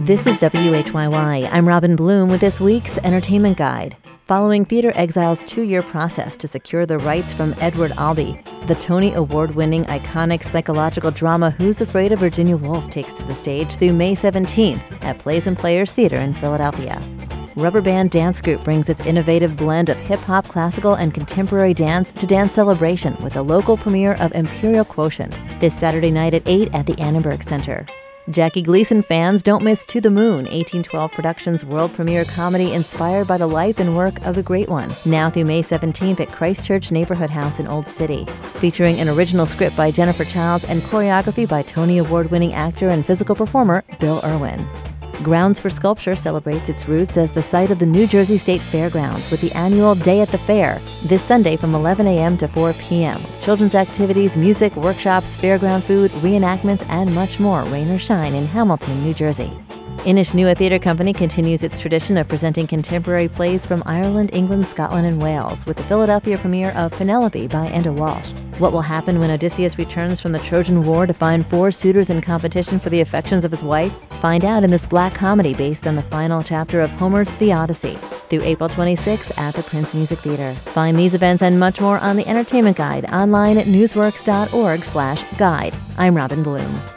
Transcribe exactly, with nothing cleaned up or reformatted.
This is W H Y Y. I'm Robin Bloom with this week's Entertainment Guide. Following Theatre Exile's two-year process to secure the rights from Edward Albee, the Tony Award-winning iconic psychological drama Who's Afraid of Virginia Woolf takes to the stage through May seventeenth at Plays and Players Theatre in Philadelphia. Rubber Band Dance Group brings its innovative blend of hip-hop, classical, and contemporary dance to Dance Celebration with a local premiere of Imperial Quotient this Saturday night at eight at the Annenberg Center. Jackie Gleason fans don't miss To the Moon, eighteen twelve Productions' world premiere comedy inspired by the life and work of the great one, now through May seventeenth at Christchurch Neighborhood House in Old City. Featuring an original script by Jennifer Childs and choreography by Tony Award-winning actor and physical performer Bill Irwin. Grounds for Sculpture celebrates its roots as the site of the New Jersey State Fairgrounds with the annual Day at the Fair this Sunday from eleven a.m. to four p.m. with children's activities, music, workshops, fairground food, reenactments, and much more, rain or shine, in Hamilton, New Jersey. Inishnua Theatre Company continues its tradition of presenting contemporary plays from Ireland, England, Scotland, and Wales with the Philadelphia premiere of Penelope by Enda Walsh. What will happen when Odysseus returns from the Trojan War to find four suitors in competition for the affections of his wife? Find out in this black comedy based on the final chapter of Homer's The Odyssey through April twenty-sixth at the Prince Music Theater. Find these events and much more on the Entertainment Guide online at newsworks dot org slash guide. I'm Robin Bloom.